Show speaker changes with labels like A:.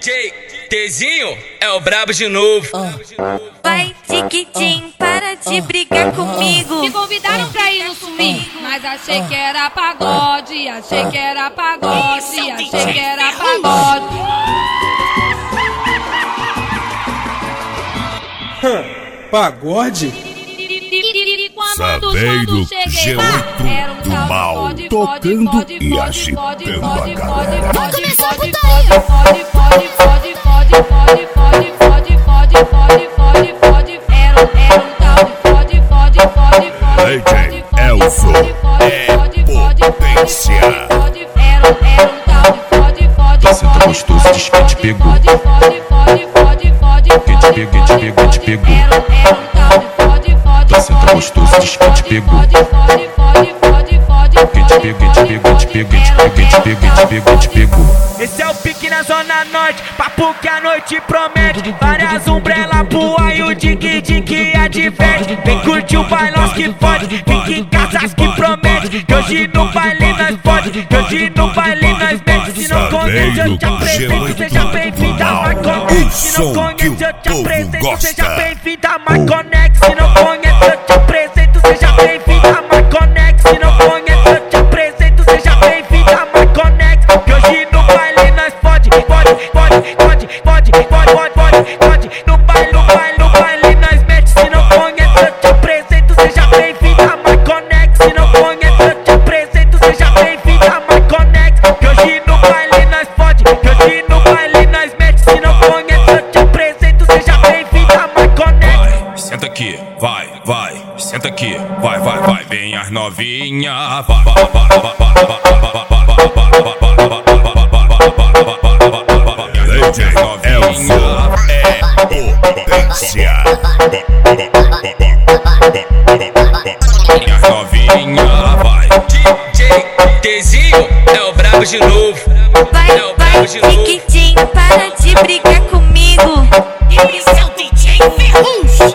A: DJ Tzinho é o brabo de novo.
B: Vai, Tiquitim, para de brigar comigo.
C: Me convidaram pra ir no swing, mas achei que era pagode, achei que era pagode, achei que era pagode.
D: Pagode?
E: Saveiro G8 do mal, tocando e agitando a galera.
B: Vai começar a putaria.
E: DJ Elzo é potência.
F: Você tá gostoso, diz que te pegou. Que te pegou, te pegou. Você tá gostoso, diz que te pegou. Que te pegou, te pegou.
G: Esse é o pique na zona norte, papo que a noite promete. Várias umbrelas pro ai, o dig adverte. Vem curtir o bailão que pode, fica em casas que promete. Que hoje no baile nós pode, que hoje no baile nós mete. Se não conhece eu te apresento, seja bem-vinda a Marconex. Se não conhece eu te apresento, seja bem-vinda a Marconex. Se não conhece eu te apresento, seja bem-vinda a Marconex. Se não conhece eu te apresento, seja bem-vinda a Marconex. Que hoje no baile nós pode. No baile nós mete. Se não conhece eu te apresento, seja bem-vinda a Marconex. Se não conhece eu te apresento, seja bem-vinda a Marconex. Que hoje no baile nós pode, que hoje no baile nós mete. Se não conhece eu te apresento, seja bem-vinda a Marconex.
F: Senta aqui, vai, senta aqui, vai, vem as novinha,
E: DJ Elzo é potência.
F: as novinha, vai.
A: DJ Tzinho é o brabo de novo.
B: Vai, Tiquitim, para de brigar comigo.
H: Esse é o DJ Ferrugem.